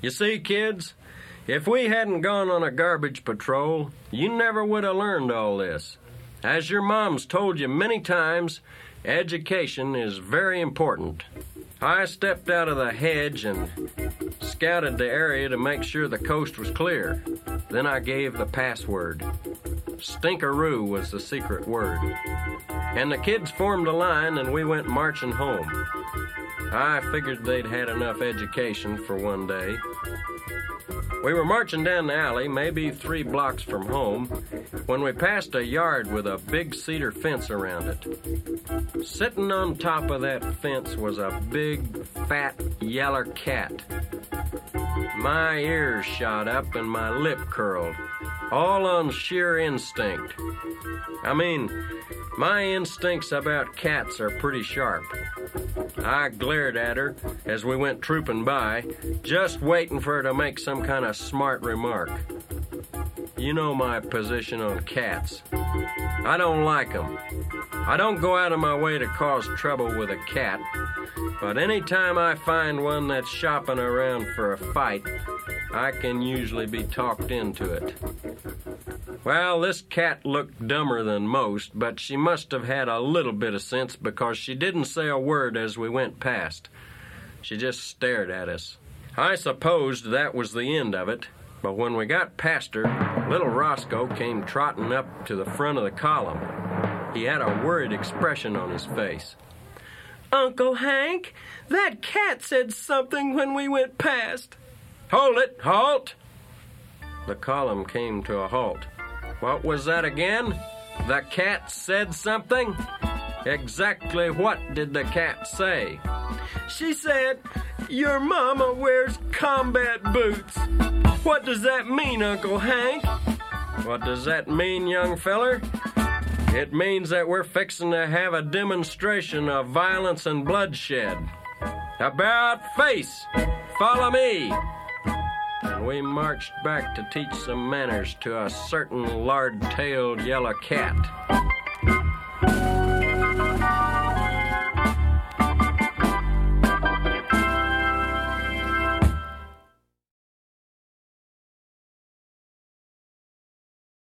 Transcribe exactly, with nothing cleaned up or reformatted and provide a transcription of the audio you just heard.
You see, kids, if we hadn't gone on a garbage patrol, you never would have learned all this. As your moms told you many times, education is very important. I stepped out of the hedge and scouted the area to make sure the coast was clear. Then I gave the password. Stinkeroo was the secret word. And the kids formed a line and we went marching home. I figured they'd had enough education for one day. We were marching down the alley, maybe three blocks from home, when we passed a yard with a big cedar fence around it. Sitting on top of that fence was a big, fat, yeller cat. My ears shot up and my lip curled, all on sheer instinct. I mean, my instincts about cats are pretty sharp. I glared at her as we went trooping by, just waiting for her to make some kind of smart remark. You know my position on cats. I don't like them. I don't go out of my way to cause trouble with a cat, but anytime I find one that's shopping around for a fight, I can usually be talked into it. Well, this cat looked dumber than most, but she must have had a little bit of sense because she didn't say a word as we went past. She just stared at us. I supposed that was the end of it, but when we got past her, little Roscoe came trotting up to the front of the column. He had a worried expression on his face. Uncle Hank, that cat said something when we went past. Hold it! Halt! The column came to a halt. What was that again? The cat said something? Exactly what did the cat say? She said, your mama wears combat boots. What does that mean, Uncle Hank? What does that mean, young feller? It means that we're fixing to have a demonstration of violence and bloodshed. About face! Follow me! And we marched back to teach some manners to a certain lard-tailed yellow cat.